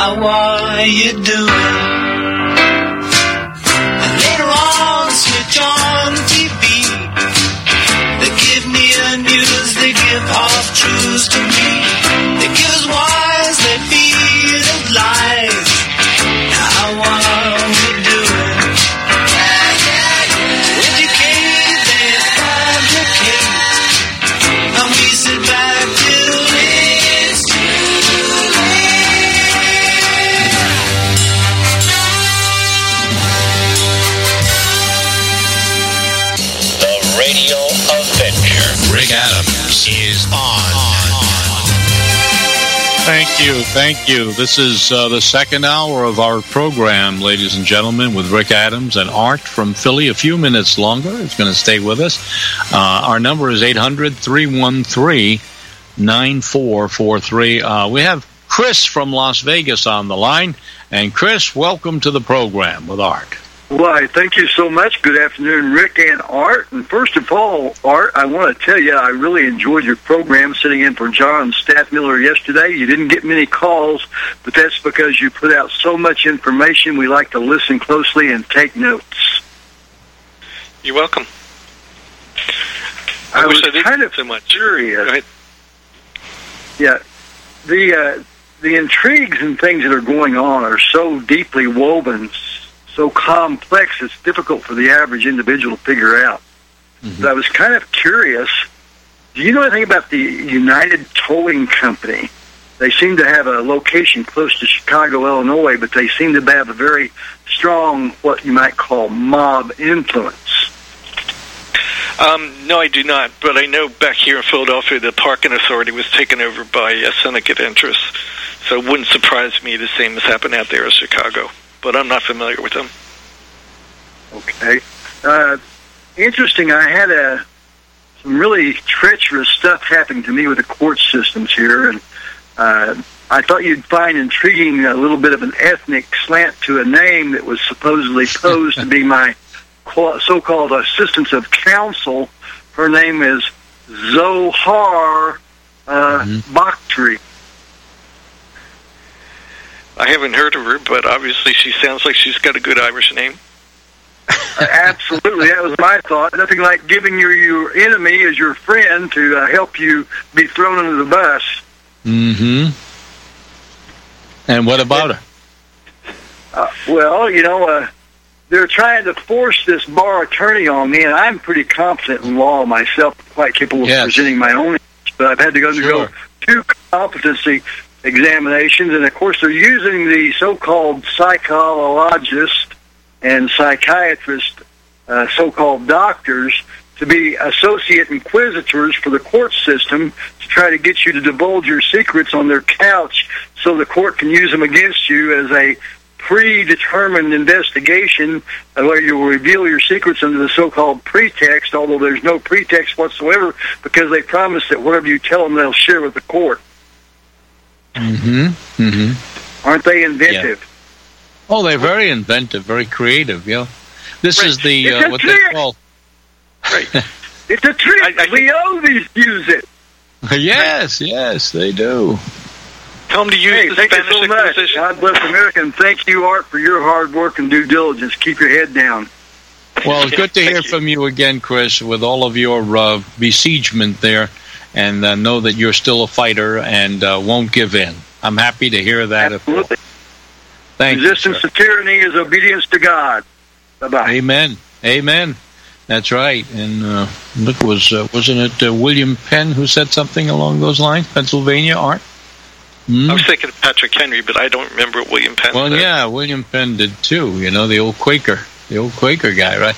How are you doing? And later on, switch on TV. They give near news, they give half truths to me. They give us wise, they feed us lies. How are we doing? Educate, they fabricate, and we sit back till it's too late. The Radio Adventure. Rick Adams is on. Thank you. This is the second hour of our program, ladies and gentlemen, with Rick Adams and Art from Philly. A few minutes longer. It's going to stay with us. Our number is 800-313-9443. We have Chris from Las Vegas on the line. And Chris, welcome to the program with Art. Why, thank you so much. Good afternoon, Rick and Art. And first of all, Art, I want to tell you I really enjoyed your program sitting in for John Staffmiller yesterday. You didn't get many calls, but that's because you put out so much information. We like to listen closely and take notes. You're welcome. I wish was I didn't kind of so much. curious. Go ahead. Yeah, the intrigues and things that are going on are so deeply woven, so complex, it's difficult for the average individual to figure out. Mm-hmm. But I was kind of curious, do you know anything about the United Towing Company? They seem to have a location close to Chicago, Illinois, but they seem to have a very strong, what you might call, mob influence. No, I do not, but I know back here in Philadelphia the parking authority was taken over by a syndicate interest, so it wouldn't surprise me the same has happened out there as Chicago. But I'm not familiar with them. Okay. Interesting, I had some really treacherous stuff happening to me with the court systems here, and I thought you'd find intriguing a little bit of an ethnic slant to a name that was supposedly posed to be my so-called assistant of counsel. Her name is Zohar Bakhtri. I haven't heard of her, but obviously she sounds like she's got a good Irish name. Absolutely, that was my thought. Nothing like giving your enemy as your friend to help you be thrown under the bus. Mm-hmm. And what about her? Well, they're trying to force this bar attorney on me, and I'm pretty competent in law myself, quite capable of presenting my own, but I've had to undergo 2 competency examinations, and of course they're using the so-called psychologist and psychiatrist, so-called doctors, to be associate inquisitors for the court system to try to get you to divulge your secrets on their couch so the court can use them against you as a predetermined investigation where you will reveal your secrets under the so-called pretext, although there's no pretext whatsoever because they promise that whatever you tell them they'll share with the court. Mm-hmm. Mm-hmm. Aren't they inventive? Yeah. Oh, they're very inventive, very creative. Yeah, this is the what trick. they call. Right. It's a trick. Leovis use it. Yes, they do. Tell them to use the thank Spanish you so much. Inquisition. God bless America, and thank you, Art, for your hard work and due diligence. Keep your head down. Well, it's good to hear from you again, Chris, with all of your besiegement there, and know that you're still a fighter and won't give in. I'm happy to hear that. Absolutely. Thank Resistance you, to tyranny is obedience to God. Bye-bye. Amen. That's right. And look, wasn't it William Penn who said something along those lines? Pennsylvania, Art? I was thinking of Patrick Henry, but I don't remember what William Penn said. Yeah, William Penn did too. The old Quaker guy, right?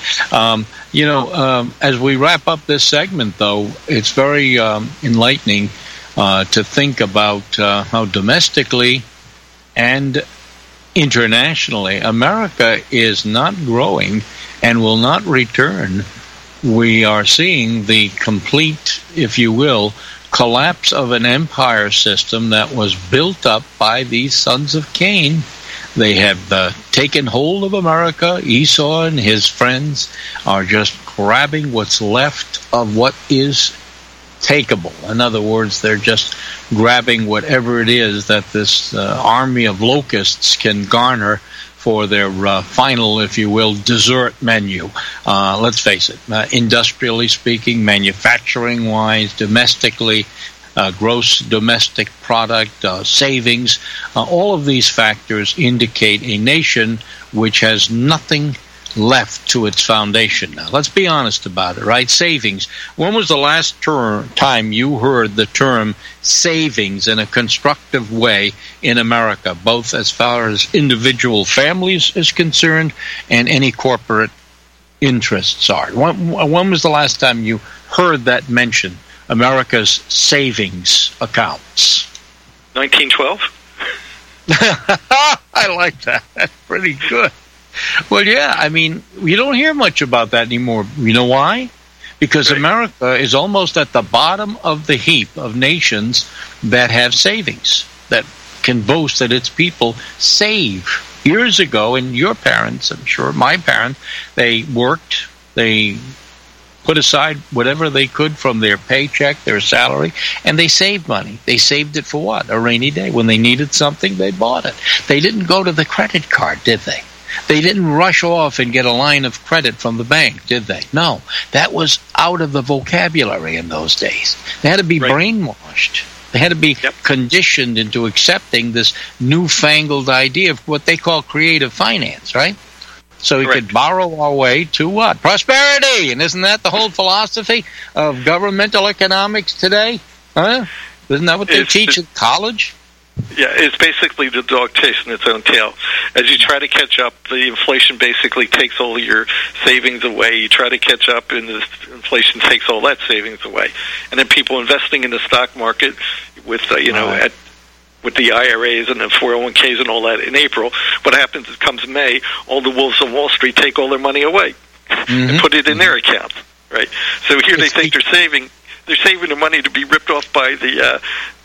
As we wrap up this segment, though, it's very enlightening to think about how domestically and internationally America is not growing and will not return. We are seeing the complete, if you will, collapse of an empire system that was built up by these sons of Cain. They have taken hold of America. Esau and his friends are just grabbing what's left of what is takeable. In other words, they're just grabbing whatever it is that this army of locusts can garner for their final, if you will, dessert menu. Let's face it, industrially speaking, manufacturing-wise, domestically, gross domestic product, savings, all of these factors indicate a nation which has nothing left to its foundation. Now, let's be honest about it, right? Savings. When was the last time you heard the term savings in a constructive way in America, both as far as individual families is concerned and any corporate interests are? When was the last time you heard that mentioned, America's savings accounts? 1912. I like that. That's pretty good. Well, yeah, I mean, you don't hear much about that anymore. You know why? Because America is almost at the bottom of the heap of nations that have savings, that can boast that its people save. Years ago, and your parents, I'm sure, my parents, they worked, they put aside whatever they could from their paycheck, their salary, and they saved money. They saved it for what? A rainy day. When they needed something, they bought it. They didn't go to the credit card, did they? They didn't rush off and get a line of credit from the bank, did they? No. That was out of the vocabulary in those days. They had to be brainwashed. They had to be conditioned into accepting this newfangled idea of what they call creative finance, right? So we could borrow our way to what? Prosperity! And isn't that the whole philosophy of governmental economics today? Huh? Isn't that what they teach in college? Yeah, it's basically the dog chasing its own tail. As you try to catch up, the inflation basically takes all your savings away. You try to catch up, and the inflation takes all that savings away. And then people investing in the stock market with, with the IRAs and the 401ks and all that in April, what happens is comes May, all the wolves on Wall Street take all their money away and put it in their accounts, right? So here they think they're saving their money to be ripped off by the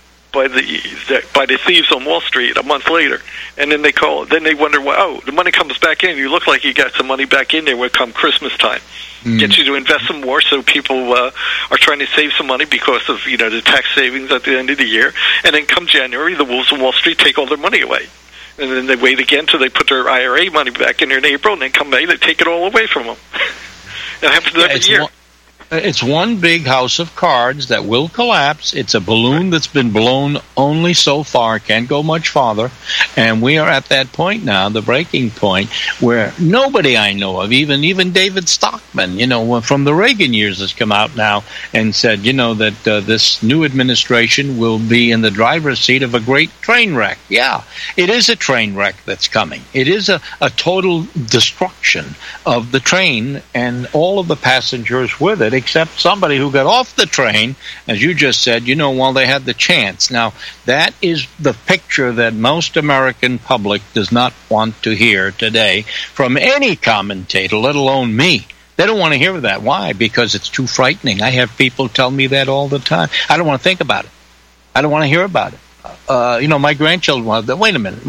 thieves on Wall Street a month later, and then they wonder, well, the money comes back in. You look like you got some money back in there when come Christmas time. Get you to invest some more, so people are trying to save some money because of the tax savings at the end of the year. And then come January, the wolves on Wall Street take all their money away, and then they wait again till they put their IRA money back in there in April, and then come May, they take it all away from them. It happens every year. It's one big house of cards that will collapse. It's a balloon that's been blown only so far, can't go much farther. And we are at that point now, the breaking point, where nobody I know of, even David Stockman, from the Reagan years, has come out now and said, that this new administration will be in the driver's seat of a great train wreck. Yeah, it is a train wreck that's coming. It is a total destruction of the train and all of the passengers with it, except somebody who got off the train, as you just said, while they had the chance. Now, that is the picture that most American public does not want to hear today from any commentator, let alone me. They don't want to hear that. Why? Because it's too frightening. I have people tell me that all the time. I don't want to think about it. I don't want to hear about it. My grandchildren want that. Wait a minute.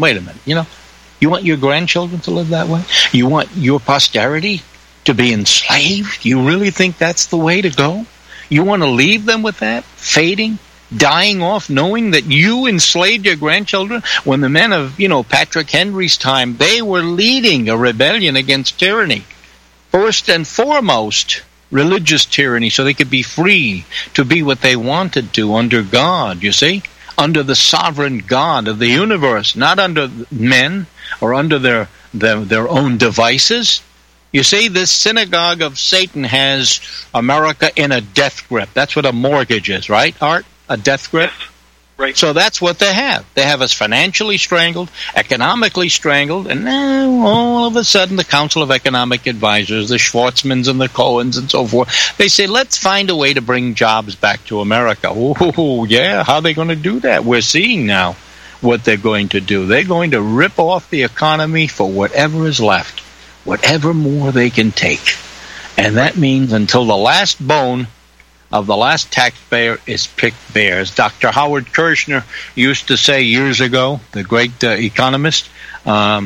You want your grandchildren to live that way? You want your posterity to be enslaved? You really think that's the way to go? You want to leave them with that? Fading? Dying off, knowing that you enslaved your grandchildren? When the men of, Patrick Henry's time, they were leading a rebellion against tyranny. First and foremost, religious tyranny, so they could be free to be what they wanted to under God, you see? Under the sovereign God of the universe, not under men or under their own devices. You see, this synagogue of Satan has America in a death grip. That's what a mortgage is, right, Art? A death grip? Yes. Right. So that's what they have. They have us financially strangled, economically strangled, and now all of a sudden the Council of Economic Advisors, the Schwartzmans and the Cohens and so forth, they say, let's find a way to bring jobs back to America. Oh, yeah, how are they going to do that? We're seeing now what they're going to do. They're going to rip off the economy for whatever is left, whatever more they can take. And that means until the last bone of the last taxpayer is picked bare. As Dr. Howard Kirshner used to say years ago, the great economist,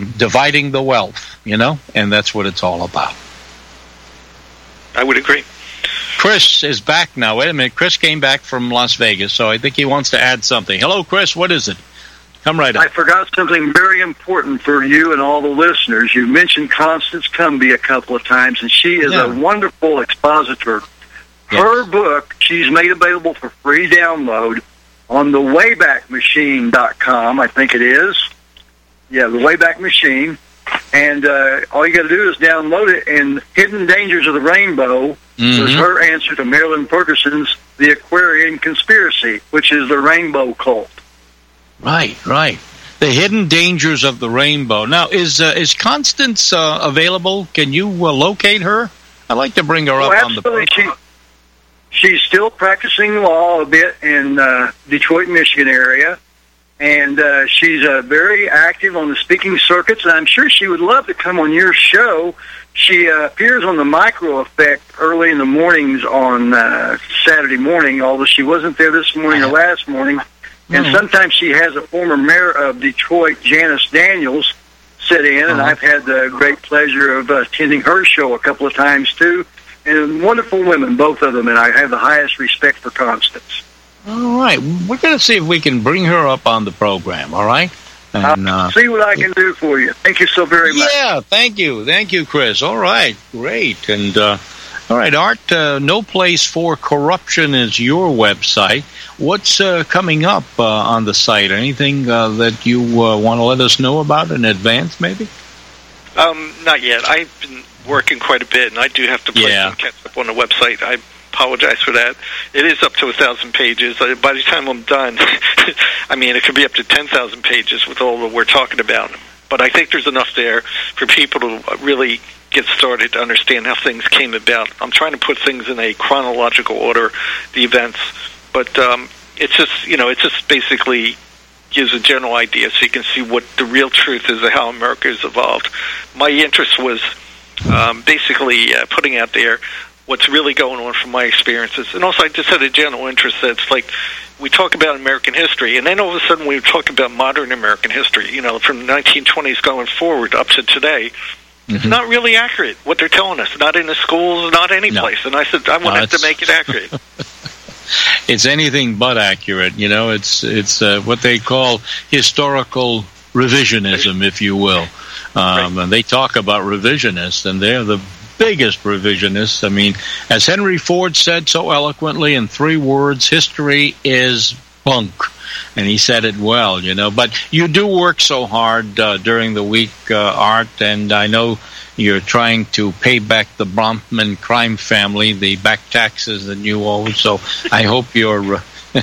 dividing the wealth, and that's what it's all about. I would agree. Chris is back now. Wait a minute. Chris came back from Las Vegas, so I think he wants to add something. Hello, Chris. What is it? Come right up. I forgot something very important for you and all the listeners. You mentioned Constance Cumby a couple of times, and she is a wonderful expositor. Yes. Her book, she's made available for free download on the WaybackMachine.com, I think it is. Yeah, the Wayback Machine. And all you got to do is download it, and Hidden Dangers of the Rainbow was her answer to Marilyn Ferguson's The Aquarian Conspiracy, which is the rainbow cult. Right. The Hidden Dangers of the Rainbow. Now, is Constance available? Can you locate her? I'd like to bring her up on the program. She's still practicing law a bit in Detroit, Michigan area. And she's very active on the speaking circuits, and I'm sure she would love to come on your show. She appears on the Micro Effect early in the mornings on Saturday morning, although she wasn't there this morning or last morning. And sometimes she has a former mayor of Detroit, Janice Daniels, sit in, and I've had the great pleasure of attending her show a couple of times, too. And wonderful women, both of them, and I have the highest respect for Constance. All right. We're going to see if we can bring her up on the program, all right? And, I'll see what I can do for you. Thank you so very much. Yeah, thank you. Thank you, Chris. All right, great. And, all right, Art, No Place for Corruption is your website. What's coming up on the site? Anything that you want to let us know about in advance, maybe? Not yet. I've been working quite a bit, and I do have to play some catch up on the website. I apologize for that. It is up to 1,000 pages. By the time I'm done, I mean, it could be up to 10,000 pages with all that we're talking about. But I think there's enough there for people to really get started to understand how things came about. I'm trying to put things in a chronological order, the events, but it's just basically gives a general idea so you can see what the real truth is of how America has evolved. My interest was basically putting out there what's really going on from my experiences. And also I just had a general interest that's like we talk about American history, and then all of a sudden we talk about modern American history, from the 1920s going forward up to today. It's not really accurate, what they're telling us. Not in the schools, not any place. And I said, I wanted to make it accurate. It's anything but accurate. It's what they call historical revisionism, if you will. And they talk about revisionists, and they're the biggest revisionists. I mean, as Henry Ford said so eloquently in 3 words, history is bunk. And he said it well, But you do work so hard during the week, Art, and I know you're trying to pay back the Bronfman crime family, the back taxes that you owe. So I hope you're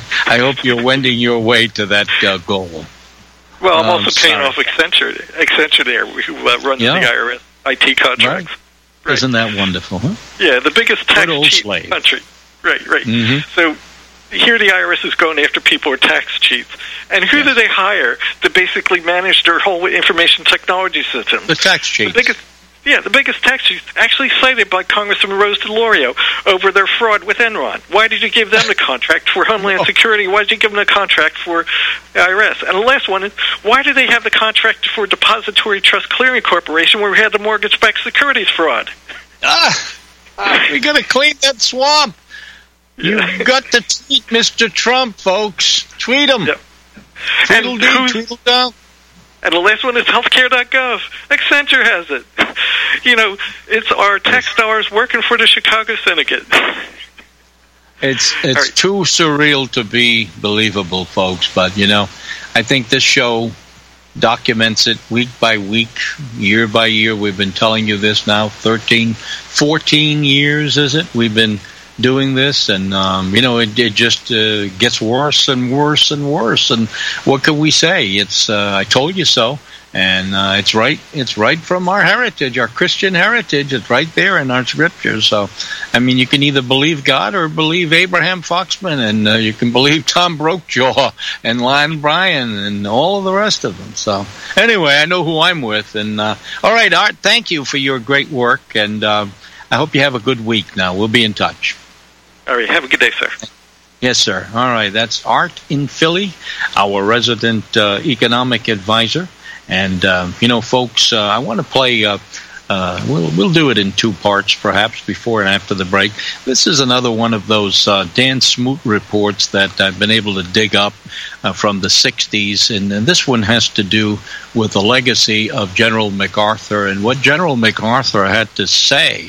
wending your way to that goal. Well, I'm also paying off Accenture there, who runs the IRS IT contracts. Right. Isn't that wonderful, huh? Yeah, the biggest tax cheat in the country. Right. So here the IRS is going after people who are tax cheats. And who do they hire to basically manage their whole information technology system? The tax cheats. The biggest tax cheats actually cited by Congressman Rose DeLauro over their fraud with Enron. Why did you give them the contract for Homeland Security? Why did you give them the contract for the IRS? And the last one is, why do they have the contract for Depository Trust Clearing Corporation where we had the mortgage-backed securities fraud? We got to clean that swamp. You've got to tweet Mr. Trump, folks. Tweet him. Yep. Tweedledee, tweedledum. And the last one is healthcare.gov. Accenture has it. It's our tax dollars working for the Chicago Syndicate. It's too surreal to be believable, folks. But, I think this show documents it week by week, year by year. We've been telling you this now 13, 14 years, is it? We've been doing this, and it just gets worse and worse and worse. And what can we say? It's I told you so, and it's right from our heritage, our Christian heritage. It's right there in our scriptures. So, I mean, you can either believe God or believe Abraham Foxman, and you can believe Tom Brokejaw and Lon Bryan and all of the rest of them. So, anyway, I know who I'm with. And all right, Art, thank you for your great work, and I hope you have a good week. Now we'll be in touch. All right. Have a good day, sir. Yes, sir. All right. That's Art in Philly, our resident economic advisor. And, folks, I want to play We'll do it in two parts, perhaps, before and after the break. This is another one of those Dan Smoot reports that I've been able to dig up from the 60s, and this one has to do with the legacy of General MacArthur and what General MacArthur had to say,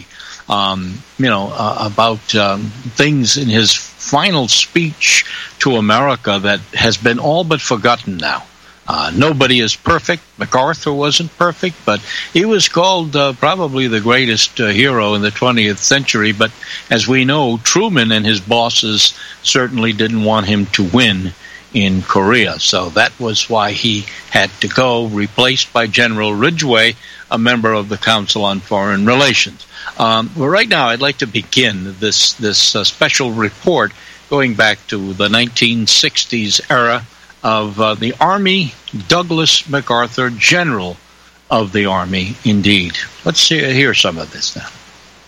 about things in his final speech to America that has been all but forgotten now. Nobody is perfect. MacArthur wasn't perfect, but he was called probably the greatest hero in the 20th century. But as we know, Truman and his bosses certainly didn't want him to win in Korea. So that was why he had to go, replaced by General Ridgway, a member of the Council on Foreign Relations. Well, right now, I'd like to begin this special report going back to the 1960s era of the Army, Douglas MacArthur, General of the Army, indeed. Let's hear some of this now.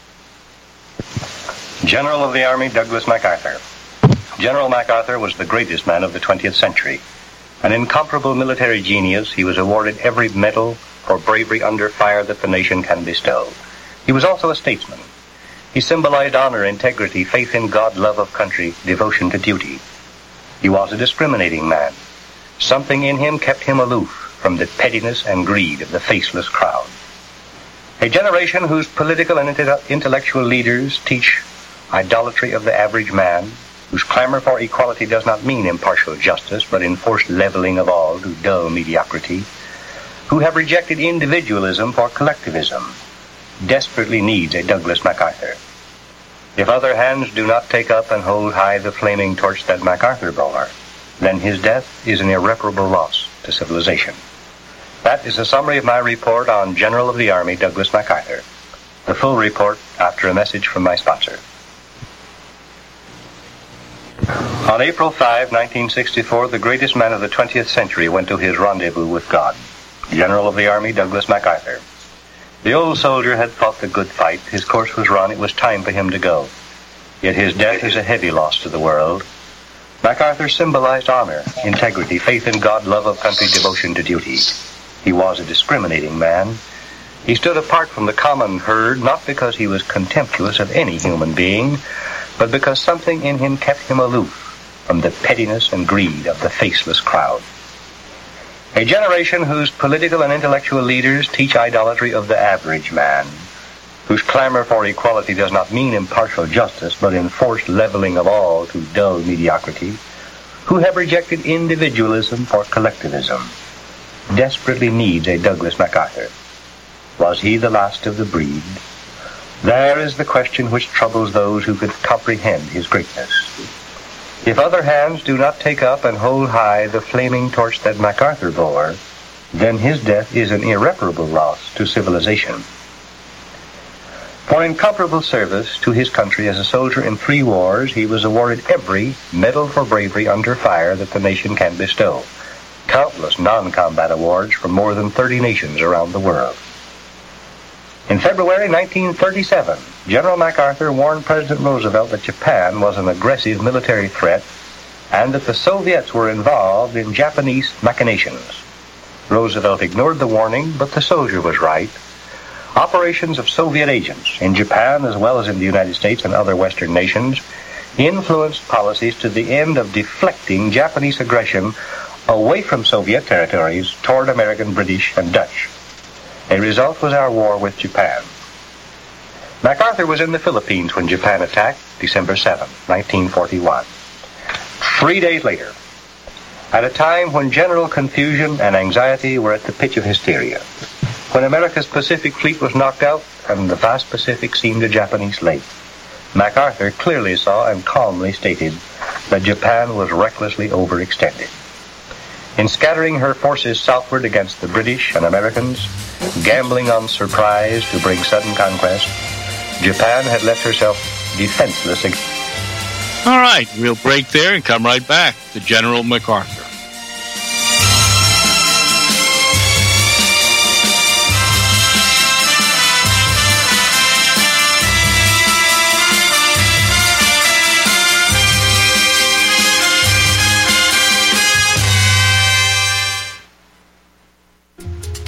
General of the Army, Douglas MacArthur. General MacArthur was the greatest man of the 20th century. An incomparable military genius, he was awarded every medal for bravery under fire that the nation can bestow. He was also a statesman. He symbolized honor, integrity, faith in God, love of country, devotion to duty. He was a discriminating man. Something in him kept him aloof from the pettiness and greed of the faceless crowd. A generation whose political and intellectual leaders teach idolatry of the average man, whose clamor for equality does not mean impartial justice, but enforced leveling of all to dull mediocrity, who have rejected individualism for collectivism, desperately needs a Douglas MacArthur. If other hands do not take up and hold high the flaming torch that MacArthur bore, then his death is an irreparable loss to civilization. That is a summary of my report on General of the Army, Douglas MacArthur. The full report after a message from my sponsor. On April 5, 1964, the greatest man of the 20th century went to his rendezvous with God. General of the Army, Douglas MacArthur. The old soldier had fought the good fight. His course was run. It was time for him to go. Yet his death is a heavy loss to the world. MacArthur symbolized honor, integrity, faith in God, love of country, devotion to duty. He was a discriminating man. He stood apart from the common herd, not because he was contemptuous of any human being, but because something in him kept him aloof from the pettiness and greed of the faceless crowd. A generation whose political and intellectual leaders teach idolatry of the average man, whose clamor for equality does not mean impartial justice, but enforced leveling of all to dull mediocrity, who have rejected individualism for collectivism, desperately needs a Douglas MacArthur. Was he the last of the breed? There is the question which troubles those who could comprehend his greatness. If other hands do not take up and hold high the flaming torch that MacArthur bore, then his death is an irreparable loss to civilization. For incomparable service to his country as a soldier in 3 wars, he was awarded every medal for bravery under fire that the nation can bestow. Countless non-combat awards from more than 30 nations around the world. In February 1937, General MacArthur warned President Roosevelt that Japan was an aggressive military threat and that the Soviets were involved in Japanese machinations. Roosevelt ignored the warning, but the soldier was right. Operations of Soviet agents in Japan as well as in the United States and other Western nations influenced policies to the end of deflecting Japanese aggression away from Soviet territories toward American, British, and Dutch. A result was our war with Japan. MacArthur was in the Philippines when Japan attacked, December 7, 1941. 3 days later, at a time when general confusion and anxiety were at the pitch of hysteria, when America's Pacific Fleet was knocked out and the vast Pacific seemed a Japanese lake, MacArthur clearly saw and calmly stated that Japan was recklessly overextended. In scattering her forces southward against the British and Americans, gambling on surprise to bring sudden conquest, Japan had left herself defenseless. All right, we'll break there and come right back to General MacArthur.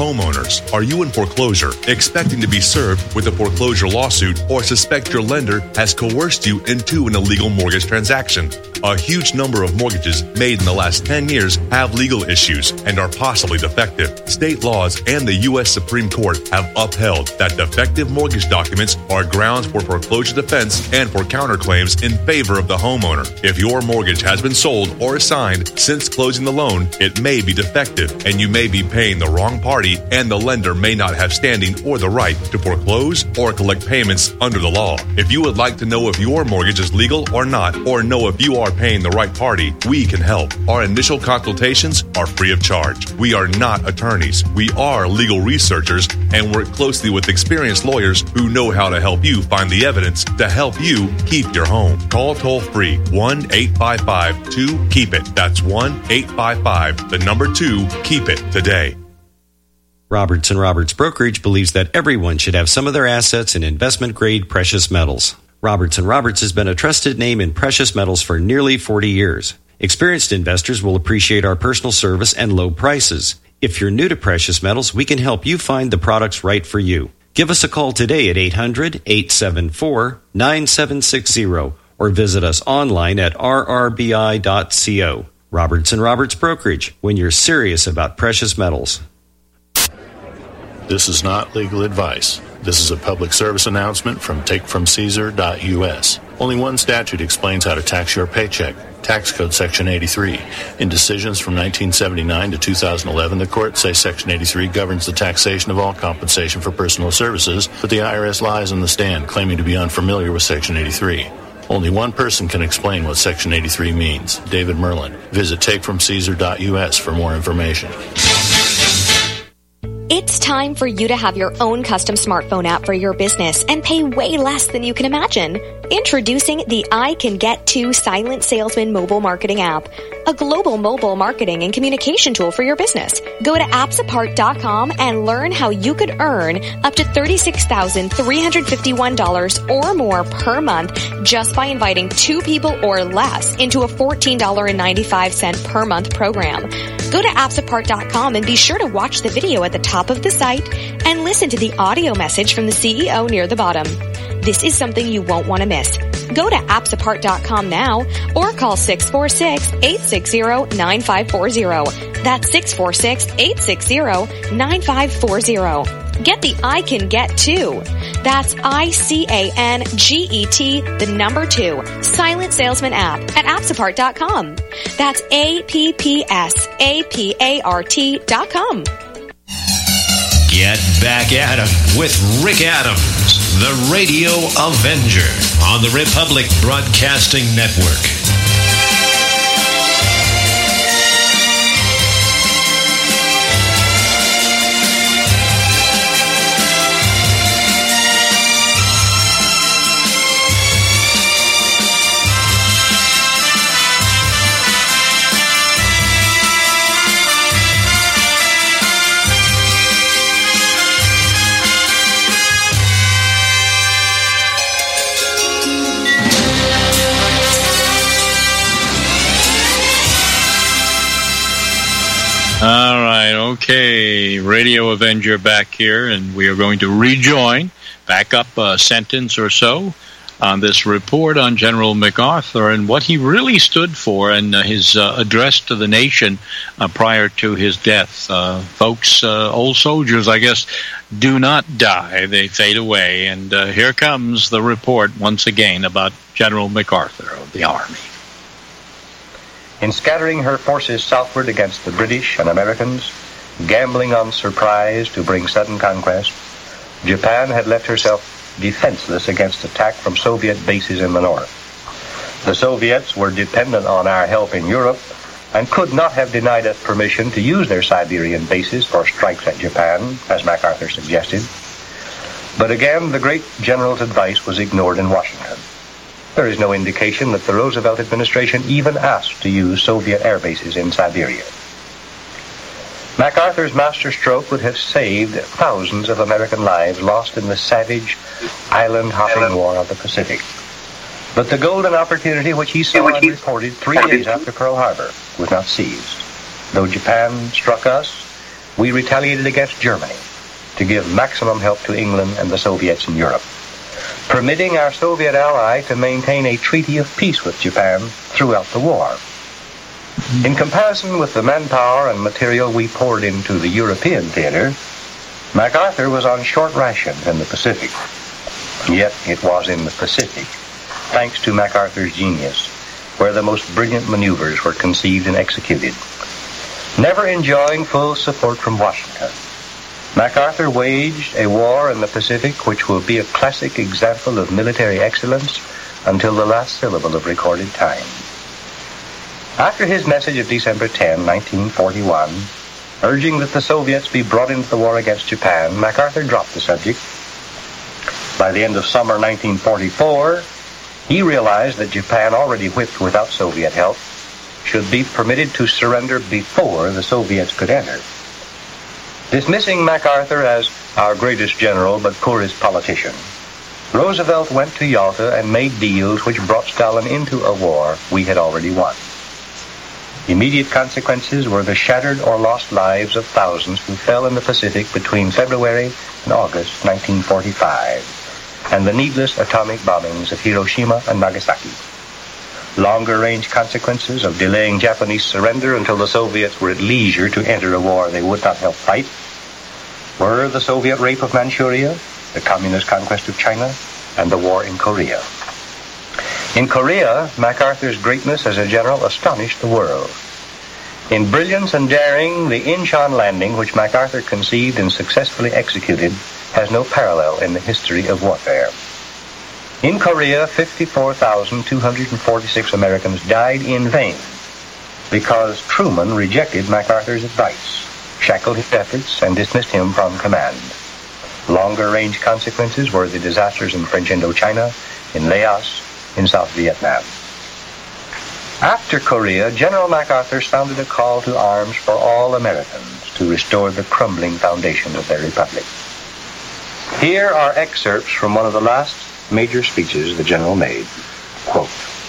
Homeowners, are you in foreclosure, expecting to be served with a foreclosure lawsuit, or suspect your lender has coerced you into an illegal mortgage transaction? A huge number of mortgages made in the last 10 years have legal issues and are possibly defective. State laws and the U.S. Supreme Court have upheld that defective mortgage documents are grounds for foreclosure defense and for counterclaims in favor of the homeowner. If your mortgage has been sold or assigned since closing the loan, it may be defective and you may be paying the wrong party, and the lender may not have standing or the right to foreclose or collect payments under the law. If you would like to know if your mortgage is legal or not, or know if you are paying the right party, we can help. Our initial consultations are free of charge. We are not attorneys. We are legal researchers and work closely with experienced lawyers who know how to help you find the evidence to help you keep your home. Call toll-free 1-855-2-KEEP-IT. That's 1-855-2-KEEP-IT today. Roberts & Roberts Brokerage believes that everyone should have some of their assets in investment-grade precious metals. Roberts & Roberts has been a trusted name in precious metals for nearly 40 years. Experienced investors will appreciate our personal service and low prices. If you're new to precious metals, we can help you find the products right for you. Give us a call today at 800-874-9760 or visit us online at rrbi.co. Roberts & Roberts Brokerage, when you're serious about precious metals. This is not legal advice. This is a public service announcement from takefromcaesar.us. Only one statute explains how to tax your paycheck. Tax Code Section 83. In decisions from 1979 to 2011, the courts say Section 83 governs the taxation of all compensation for personal services, but the IRS lies on the stand, claiming to be unfamiliar with Section 83. Only one person can explain what Section 83 means, David Merlin. Visit takefromcaesar.us for more information. It's time for you to have your own custom smartphone app for your business and pay way less than you can imagine. Introducing the I Can Get To Silent Salesman mobile marketing app, a global mobile marketing and communication tool for your business. Go to appsapart.com and learn how you could earn up to $36,351 or more per month just by inviting 2 people or less into a $14.95 per month program. Go to appsapart.com and be sure to watch the video at the top of the site and listen to the audio message from the CEO near the bottom. This is something you won't want to miss. Go to appsapart.com now or call 646-860-9540. That's 646-860-9540. Get the I Can Get To. That's ICANGET, the number 2, Silent Salesman app at appsapart.com. That's APPSAPART.com. Get back at 'em with Rick Adams, the Radio Avenger on the Republic Broadcasting Network. All right, okay. Radio Avenger back here, and we are going to rejoin, back up a sentence or so on this report on General MacArthur and what he really stood for and his address to the nation prior to his death. Folks, old soldiers, I guess, do not die. They fade away. And here comes the report once again about General MacArthur of the Army. In scattering her forces southward against the British and Americans, gambling on surprise to bring sudden conquest, Japan had left herself defenseless against attack from Soviet bases in the north. The Soviets were dependent on our help in Europe and could not have denied us permission to use their Siberian bases for strikes at Japan, as MacArthur suggested. But again, the great general's advice was ignored in Washington. There is no indication that the Roosevelt administration even asked to use Soviet air bases in Siberia. MacArthur's masterstroke would have saved thousands of American lives lost in the savage, island-hopping war of the Pacific. But the golden opportunity which he saw and reported 3 days after Pearl Harbor was not seized. Though Japan struck us, we retaliated against Germany to give maximum help to England and the Soviets in Europe, permitting our Soviet ally to maintain a treaty of peace with Japan throughout the war. In comparison with the manpower and material we poured into the European theater, MacArthur was on short rations in the Pacific. Yet it was in the Pacific, thanks to MacArthur's genius, where the most brilliant maneuvers were conceived and executed. Never enjoying full support from Washington, MacArthur waged a war in the Pacific which will be a classic example of military excellence until the last syllable of recorded time. After his message of December 10, 1941, urging that the Soviets be brought into the war against Japan, MacArthur dropped the subject. By the end of summer 1944, he realized that Japan, already whipped without Soviet help, should be permitted to surrender before the Soviets could enter. Dismissing MacArthur as our greatest general but poorest politician, Roosevelt went to Yalta and made deals which brought Stalin into a war we had already won. Immediate consequences were the shattered or lost lives of thousands who fell in the Pacific between February and August 1945, and the needless atomic bombings of Hiroshima and Nagasaki. Longer-range consequences of delaying Japanese surrender until the Soviets were at leisure to enter a war they would not help fight were the Soviet rape of Manchuria, the communist conquest of China, and the war in Korea. In Korea, MacArthur's greatness as a general astonished the world. In brilliance and daring, the Incheon landing, which MacArthur conceived and successfully executed, has no parallel in the history of warfare. In Korea, 54,246 Americans died in vain because Truman rejected MacArthur's advice, shackled his efforts, and dismissed him from command. Longer-range consequences were the disasters in French Indochina, in Laos, in South Vietnam. After Korea, General MacArthur sounded a call to arms for all Americans to restore the crumbling foundations of their republic. Here are excerpts from one of the last major speeches the general made. Quote,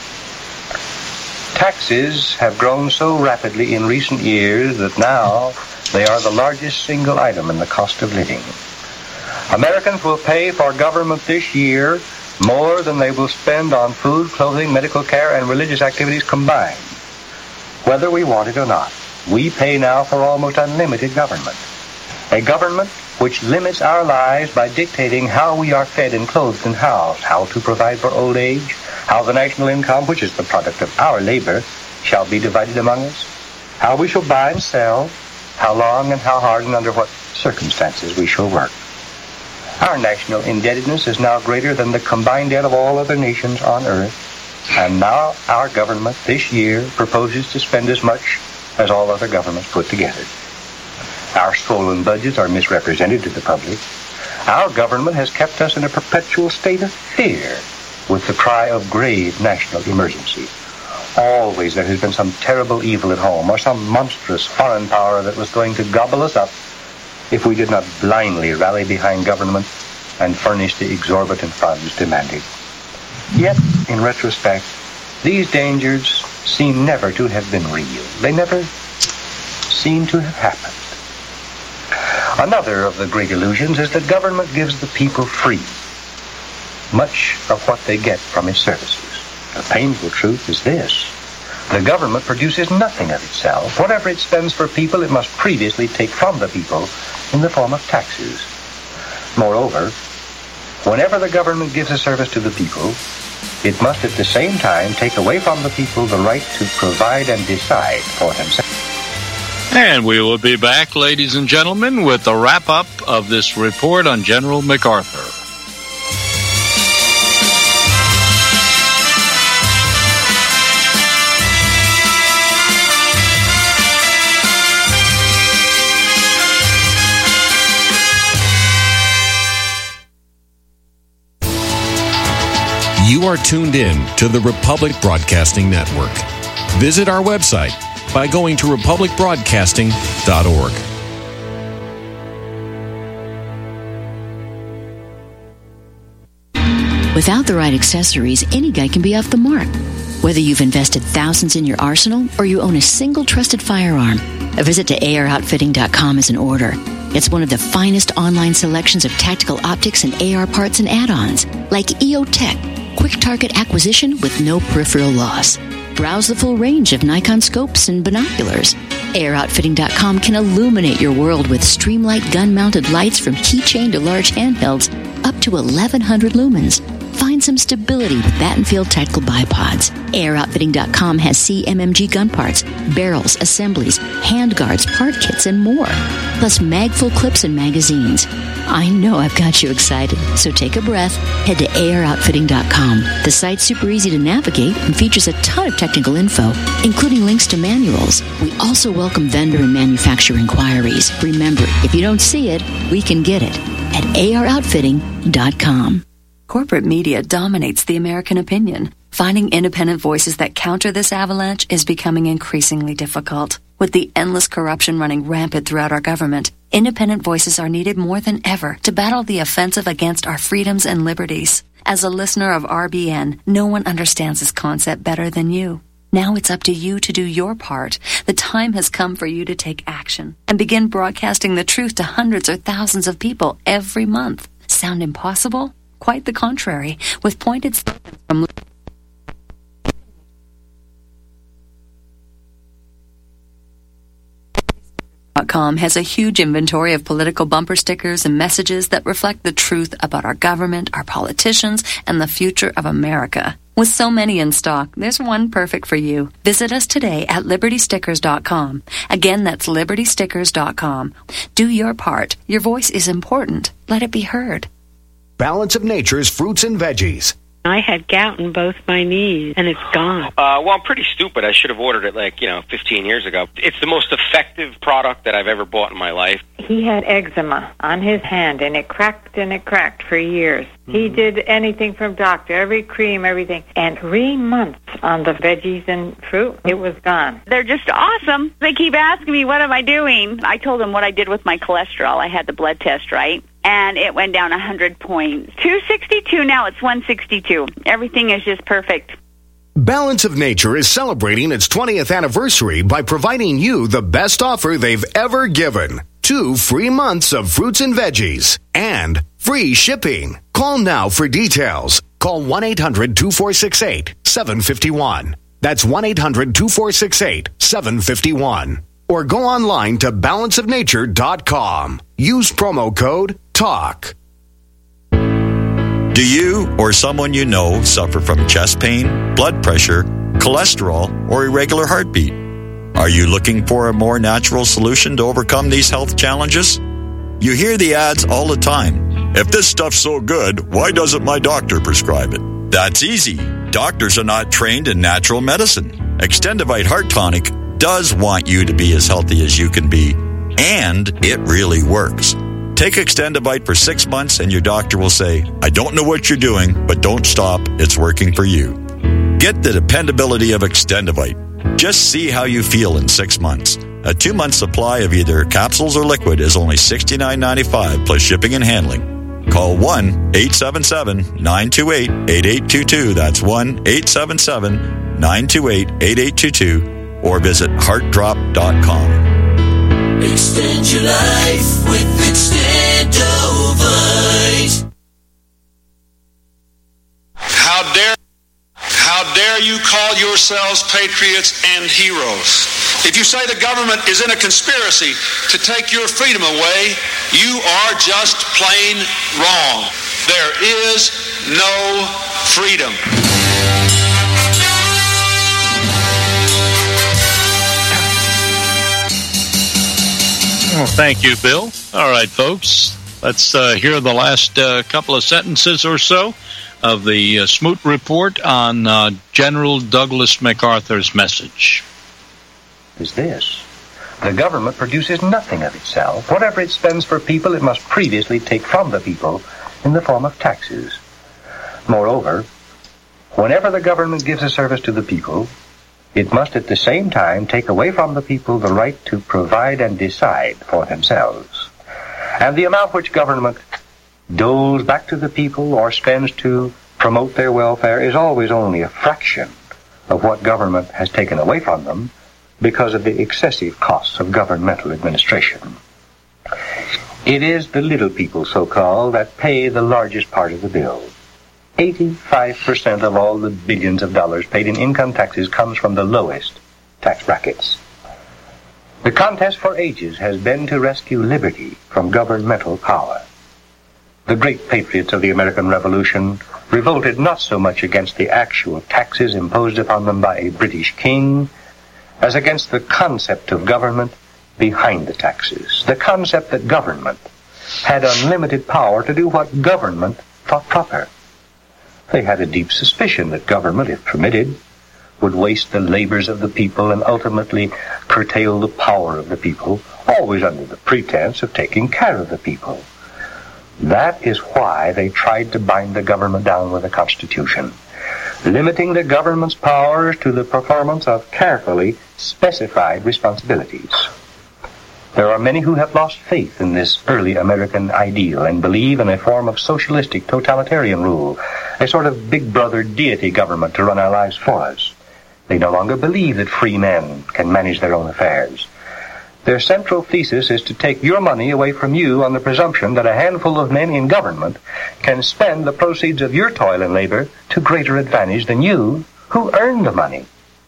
"Taxes have grown so rapidly in recent years that now they are the largest single item in the cost of living. Americans will pay for government this year more than they will spend on food, clothing, medical care, and religious activities combined. Whether we want it or not, we pay now for almost unlimited government. A government which limits our lives by dictating how we are fed and clothed and housed, how to provide for old age, how the national income, which is the product of our labor, shall be divided among us, how we shall buy and sell, how long and how hard and under what circumstances we shall work. Our national indebtedness is now greater than the combined debt of all other nations on earth, and now our government this year proposes to spend as much as all other governments put together. Our swollen budgets are misrepresented to the public. Our government has kept us in a perpetual state of fear with the cry of grave national emergency. Always there has been some terrible evil at home or some monstrous foreign power that was going to gobble us up if we did not blindly rally behind government and furnish the exorbitant funds demanded. Yet, in retrospect, these dangers seem never to have been real. They never seem to have happened. Another of the great illusions is that government gives the people free much of what they get from its services. The painful truth is this: the government produces nothing of itself. Whatever it spends for people, it must previously take from the people in the form of taxes. Moreover, whenever the government gives a service to the people, it must at the same time take away from the people the right to provide and decide for themselves. And we will be back, ladies and gentlemen, with the wrap-up of this report on General MacArthur. You are tuned in to the Republic Broadcasting Network. Visit our website by going to republicbroadcasting.org. Without the right accessories, any guy can be off the mark. Whether you've invested thousands in your arsenal or you own a single trusted firearm, a visit to AROutfitting.com is in order. It's one of the finest online selections of tactical optics and AR parts and add-ons, like EOTech, quick target acquisition with no peripheral loss. Browse the full range of Nikon scopes and binoculars. AROutfitting.com can illuminate your world with Streamlight gun-mounted lights from keychain to large handhelds up to 1,100 lumens. Find some stability with Battenfield Tactical Bipods. AROutfitting.com has CMMG gun parts, barrels, assemblies, handguards, part kits, and more. Plus mag-full clips and magazines. I know I've got you excited, so take a breath. Head to AROutfitting.com. The site's super easy to navigate and features a ton of technical info, including links to manuals. We also welcome vendor and manufacturer inquiries. Remember, if you don't see it, we can get it at AROutfitting.com. Corporate media dominates the American opinion. Finding independent voices that counter this avalanche is becoming increasingly difficult. With the endless corruption running rampant throughout our government, independent voices are needed more than ever to battle the offensive against our freedoms and liberties. As a listener of RBN, no one understands this concept better than you. Now it's up to you to do your part. The time has come for you to take action and begin broadcasting the truth to hundreds or thousands of people every month. Sound impossible? Quite the contrary, with pointed slogans from .com has a huge inventory of political bumper stickers and messages that reflect the truth about our government, our politicians, and the future of America. With so many in stock, there's one perfect for you. Visit us today at libertystickers.com. Again, that's libertystickers.com. Do your part. Your voice is important. Let it be heard. Balance of Nature's fruits and veggies. I had gout in both my knees, and it's gone. Well, I'm pretty stupid. I should have ordered it 15 years ago. It's the most effective product that I've ever bought in my life. He had eczema on his hand, and it cracked for years. Mm-hmm. He did anything from doctor, every cream, everything. And 3 months on the veggies and fruit, it was gone. They're just awesome. They keep asking me, what am I doing? I told them what I did with my cholesterol. I had the blood test, right? And it went down 100 points. 262, now it's 162. Everything is just perfect. Balance of Nature is celebrating its 20th anniversary by providing you the best offer they've ever given. 2 free months of fruits and veggies and free shipping. Call now for details. Call 1-800-2468-751. That's 1-800-2468-751. Or go online to balanceofnature.com. Use promo code TALK. Do you or someone you know suffer from chest pain, blood pressure, cholesterol, or irregular heartbeat? Are you looking for a more natural solution to overcome these health challenges? You hear the ads all the time. If this stuff's so good, why doesn't my doctor prescribe it? That's easy. Doctors are not trained in natural medicine. Extendivite Heart Tonic does want you to be as healthy as you can be, and it really works. Take Extendivite for 6 months and your doctor will say, I don't know what you're doing, but don't stop. It's working for you. Get the dependability of Extendivite. Just see how you feel in 6 months. A 2-month supply of either capsules or liquid is only $69.95 plus shipping and handling. Call 1-877-928-8822. That's 1-877-928-8822. Or visit heartdrop.com. Extend your life with Extendovite. How dare you call yourselves patriots and heroes? If you say the government is in a conspiracy to take your freedom away, you are just plain wrong. There is no freedom. Well, thank you, Bill. All right, folks, let's hear the last couple of sentences or so of the Smoot Report on General Douglas MacArthur's message. Is this: the government produces nothing of itself. Whatever it spends for people, it must previously take from the people in the form of taxes. Moreover, whenever the government gives a service to the people, it must at the same time take away from the people the right to provide and decide for themselves. And the amount which government doles back to the people or spends to promote their welfare is always only a fraction of what government has taken away from them because of the excessive costs of governmental administration. It is the little people, so-called, that pay the largest part of the bill. 85% of all the billions of dollars paid in income taxes comes from the lowest tax brackets. The contest for ages has been to rescue liberty from governmental power. The great patriots of the American Revolution revolted not so much against the actual taxes imposed upon them by a British king as against the concept of government behind the taxes, the concept that government had unlimited power to do what government thought proper. They had a deep suspicion that government, if permitted, would waste the labors of the people and ultimately curtail the power of the people, always under the pretense of taking care of the people. That is why they tried to bind the government down with a constitution, limiting the government's powers to the performance of carefully specified responsibilities. There are many who have lost faith in this early American ideal and believe in a form of socialistic totalitarian rule, a sort of big brother deity government to run our lives for us. They no longer believe that free men can manage their own affairs. Their central thesis is to take your money away from you on the presumption that a handful of men in government can spend the proceeds of your toil and labor to greater advantage than you who earned the money.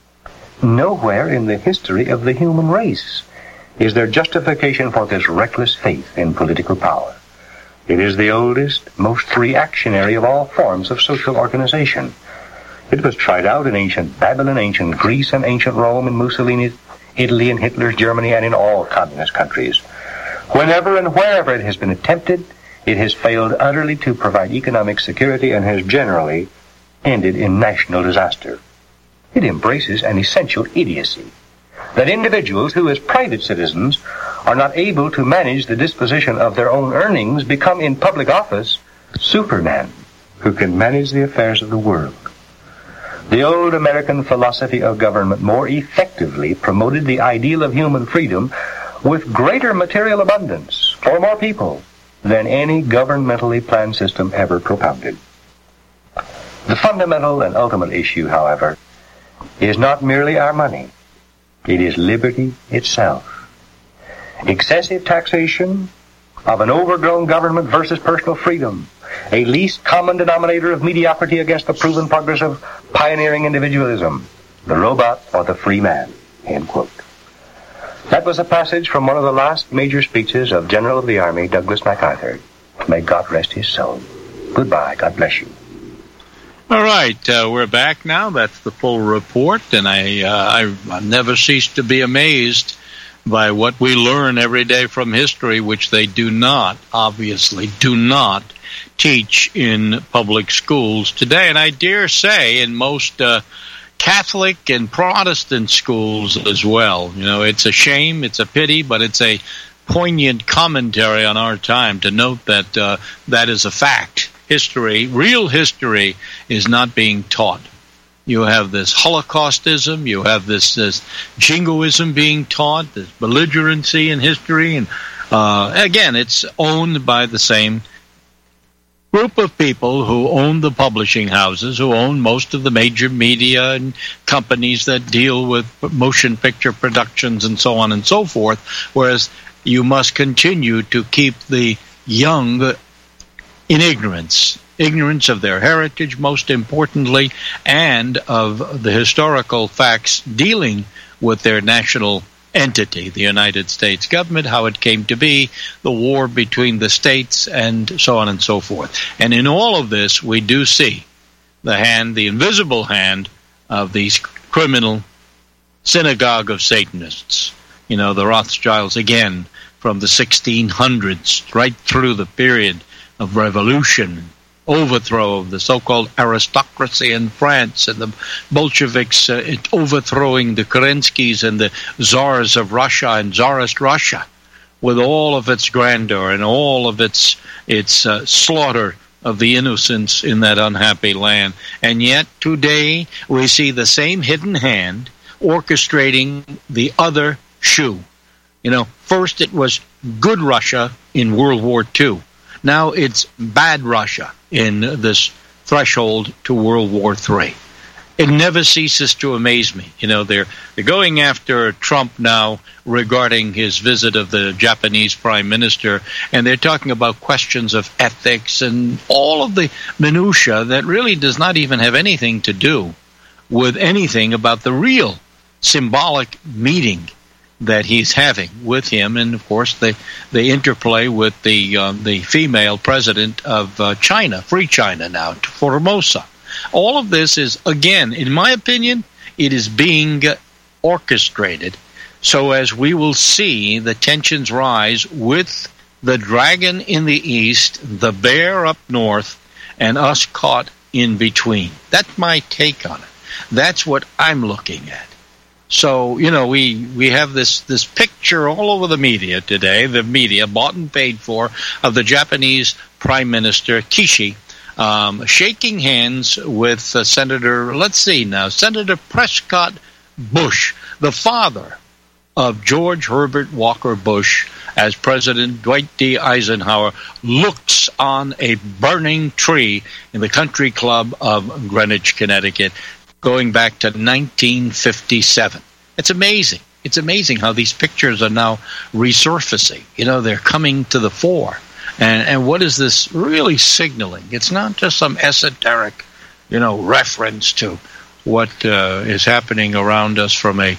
Nowhere in the history of the human race is there justification for this reckless faith in political power. It is the oldest, most reactionary of all forms of social organization. It was tried out in ancient Babylon, ancient Greece, and ancient Rome, in Mussolini's Italy, and Hitler's Germany, and in all communist countries. Whenever and wherever it has been attempted, it has failed utterly to provide economic security and has generally ended in national disaster. It embraces an essential idiocy that individuals who, as private citizens, are not able to manage the disposition of their own earnings become in public office supermen who can manage the affairs of the world. The old American philosophy of government more effectively promoted the ideal of human freedom with greater material abundance for more people than any governmentally planned system ever propounded. The fundamental and ultimate issue, however, is not merely our money. It is liberty itself. Excessive taxation of an overgrown government versus personal freedom, a least common denominator of mediocrity against the proven progress of pioneering individualism, the robot or the free man, end quote. That was a passage from one of the last major speeches of General of the Army, Douglas MacArthur. May God rest his soul. Goodbye. God bless you. All right, we're back now. That's the full report, and I never cease to be amazed by what we learn every day from history, which they do not, obviously, do not teach in public schools today. And I dare say in most Catholic and Protestant schools as well. You know, it's a shame, it's a pity, but it's a poignant commentary on our time to note that that is a fact. History, real history, is not being taught. You have this Holocaustism, you have this jingoism being taught, this belligerency in history, and again, it's owned by the same group of people who own the publishing houses, who own most of the major media and companies that deal with motion picture productions and so on and so forth, whereas you must continue to keep the young in ignorance of their heritage, most importantly, and of the historical facts dealing with their national entity, the United States government, how it came to be, the war between the states, and so on and so forth. And in all of this, we do see the hand, the invisible hand of these criminal synagogue of Satanists. You know, the Rothschilds, again, from the 1600s, right through the period of revolution, overthrow of the so-called aristocracy in France, and the Bolsheviks overthrowing the Kerenskys and the Tsars of Russia and Tsarist Russia, with all of its grandeur and all of its slaughter of the innocents in that unhappy land. And yet today we see the same hidden hand orchestrating the other shoe. You know, first it was good Russia in World War II. Now it's bad Russia in this threshold to World War III. it never ceases to amaze me. You know, they're going after Trump now regarding his visit of the Japanese prime minister, and they're talking about questions of ethics and all of the minutia that really does not even have anything to do with anything about the real symbolic meeting that he's having with him, and of course the interplay with the female president of China, Free China now, Formosa. All of this is, again, in my opinion, it is being orchestrated so as we will see the tensions rise with the dragon in the east, the bear up north, and us caught in between. That's my take on it. That's what I'm looking at. So, you know, we have this picture all over the media today, the media bought and paid for, of the Japanese Prime Minister Kishi shaking hands with Senator Prescott Bush, the father of George Herbert Walker Bush, as President Dwight D. Eisenhower looks on a burning tree in the country club of Greenwich, Connecticut, going back to 1957. It's amazing. It's amazing how these pictures are now resurfacing. You know, they're coming to the fore. And what is this really signaling? It's not just some esoteric, you know, reference to what is happening around us from a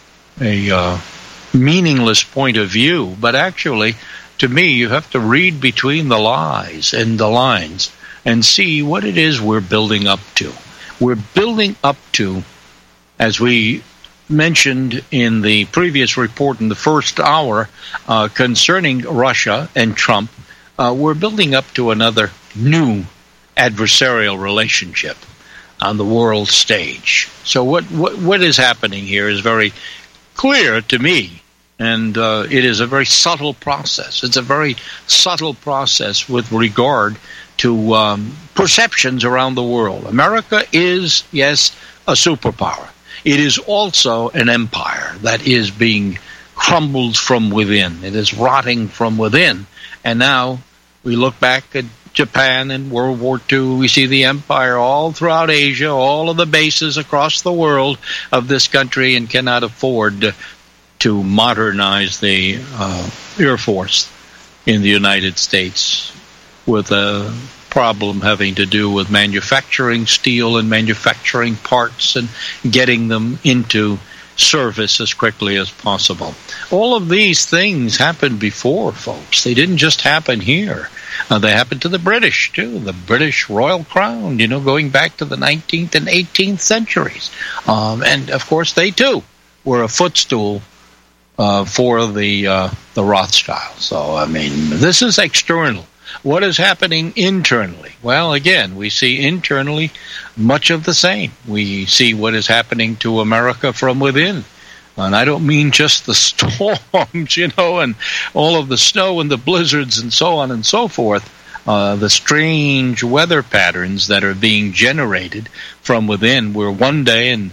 meaningless point of view, but actually, to me, you have to read between the lies and the lines and see what it is we're building up to. We're building up to, as we mentioned in the previous report in the first hour concerning Russia and Trump, we're building up to another new adversarial relationship on the world stage. So what is happening here is very clear to me, and it is a very subtle process. It's a very subtle process with regard to perceptions around the world. America is, yes, a superpower. It is also an empire that is being crumbled from within. It is rotting from within. And now we look back at Japan in World War II. We see the empire all throughout Asia, all of the bases across the world of this country, and cannot afford to modernize the Air Force in the United States, with a problem having to do with manufacturing steel and manufacturing parts and getting them into service as quickly as possible. All of these things happened before, folks. They didn't just happen here. They happened to the British, too. The British Royal Crown, you know, going back to the 19th and 18th centuries. And, of course, they, too, were a footstool for the Rothschilds. So, I mean, this is external. What is happening internally? Well, again, we see internally much of the same. We see what is happening to America from within. And I don't mean just the storms, you know, and all of the snow and the blizzards and so on and so forth. The strange weather patterns that are being generated from within, where one day in